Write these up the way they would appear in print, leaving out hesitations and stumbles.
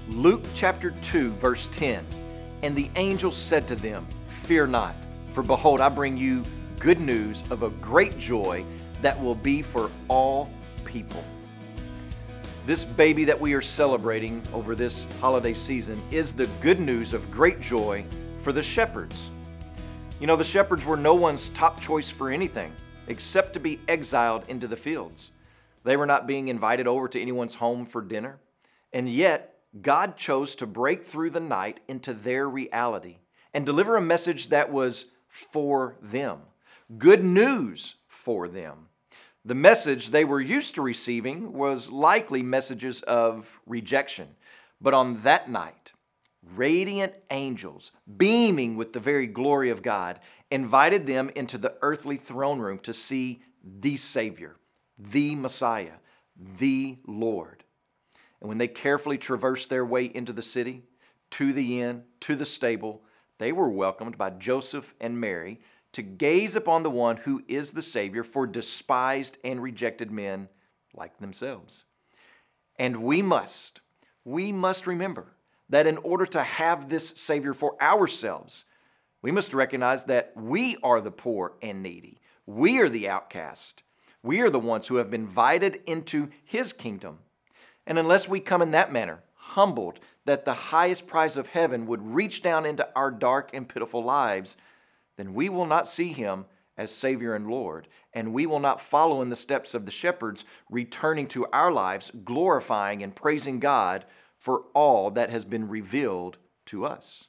Luke chapter 2, verse 10. And the angel said to them, "Fear not, for behold, I bring you good news of a great joy that will be for all people." This baby that we are celebrating over this holiday season is the good news of great joy for the shepherds. You know, the shepherds were no one's top choice for anything except to be exiled into the fields. They were not being invited over to anyone's home for dinner. And yet, God chose to break through the night into their reality and deliver a message that was for them. Good news for them. The message they were used to receiving was likely messages of rejection. But on that night, radiant angels, beaming with the very glory of God, invited them into the earthly throne room to see the Savior, the Messiah, the Lord. And when they carefully traversed their way into the city, to the inn, to the stable, they were welcomed by Joseph and Mary to gaze upon the one who is the Savior for despised and rejected men like themselves. And we must remember that in order to have this Savior for ourselves, we must recognize that we are the poor and needy. We are the outcast. We are the ones who have been invited into His kingdom. And unless we come in that manner, humbled that the highest prize of heaven would reach down into our dark and pitiful lives, then we will not see Him as Savior and Lord, and we will not follow in the steps of the shepherds, returning to our lives, glorifying and praising God for all that has been revealed to us.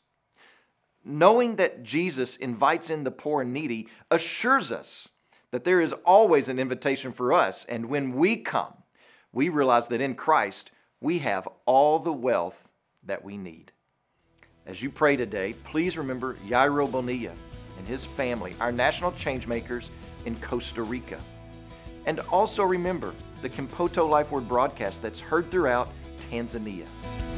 Knowing that Jesus invites in the poor and needy assures us that there is always an invitation for us, and when we come, we realize that in Christ we have all the wealth that we need. As you pray today, please remember Yairo Bonilla and his family, our national changemakers in Costa Rica. And also remember the Kimpoto Life Word broadcast that's heard throughout Tanzania.